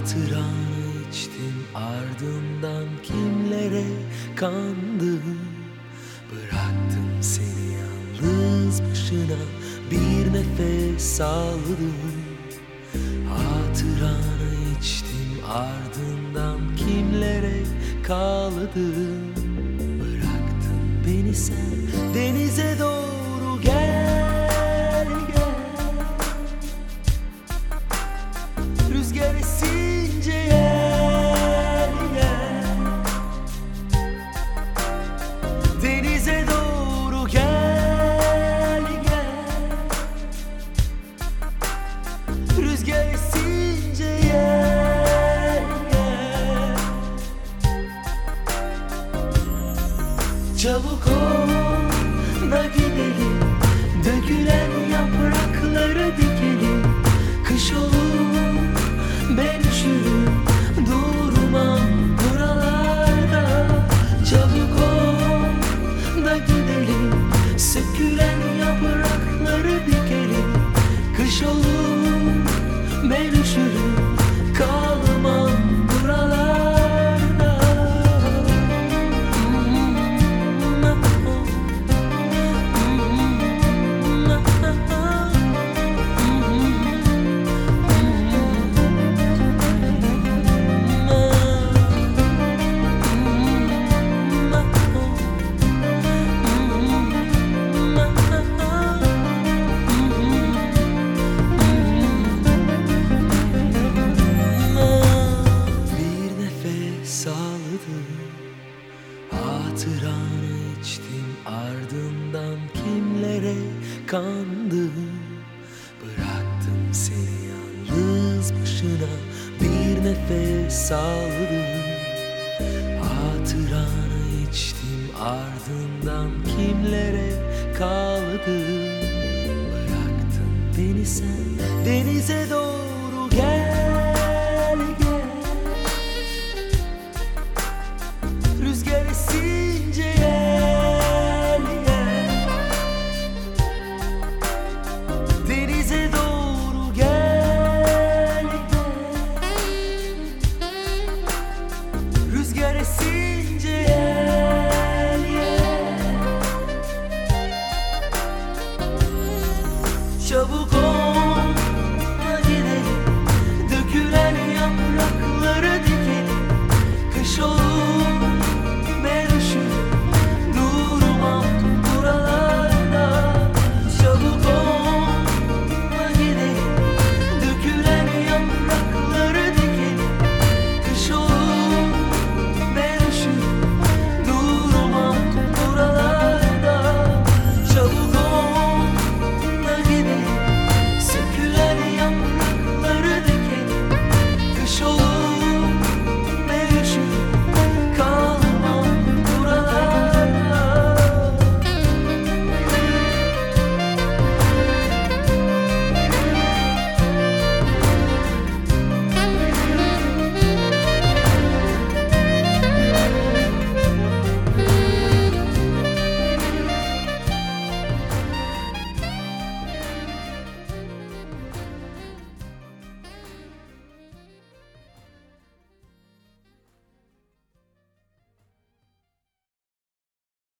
Hatıranı içtim, ardından kimlere kandım. Bıraktım seni yalnız başına, bir nefes aldım. Hatıranı içtim, ardından kimlere kaldım. Bıraktın beni sen, denize doğru gel gel. Rüzgar esince gel gel. Denize doğru gel gel. Rüzgar esince gel gel. Çabuk ol da gidelim, dökülen yaprakları dikelim. Kış olur ben üşürüm, durmam buralarda. Çabuk ol da gidelim, sökülen yaprakları dikelim. Kış olur ben üşürüm, kalmam buralarda. Hatıranı içtim, ardından kimlere kandım. Bıraktım seni yalnız başına, bir nefes aldım. Hatıranı içtim, ardından kimlere kaldım. Bıraktın beni sen, denize doğru gel gel. Rüzgar esince gel gel. Denize doğru gel gel. Rüzgar esince gel gel. Çabuk ol